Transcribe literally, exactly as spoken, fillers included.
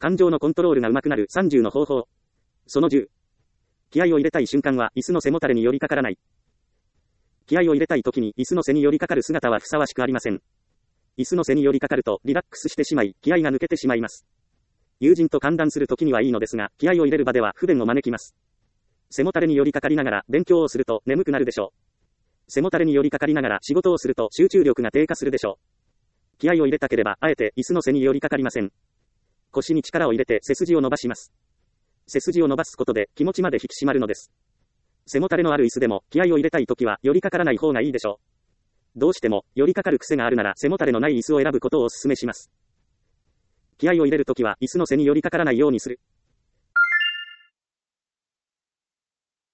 感情のコントロールが上手くなるさんじゅうの方法。そのじゅう。気合を入れたい瞬間は椅子の背もたれに寄りかからない。気合を入れたい時に椅子の背に寄りかかる姿はふさわしくありません。椅子の背に寄りかかるとリラックスしてしまい、気合が抜けてしまいます。友人と歓談する時にはいいのですが、気合を入れる場では不便を招きます。背もたれに寄りかかりながら勉強をすると眠くなるでしょう。背もたれに寄りかかりながら仕事をすると集中力が低下するでしょう。気合を入れたければ、あえて椅子の背に寄りかかりません。腰に力を入れて背筋を伸ばします。背筋を伸ばすことで気持ちまで引き締まるのです。背もたれのある椅子でも気合を入れたいときは寄りかからない方がいいでしょう。どうしても寄りかかる癖があるなら背もたれのない椅子を選ぶことをお勧めします。気合を入れるときは椅子の背に寄りかからないようにする。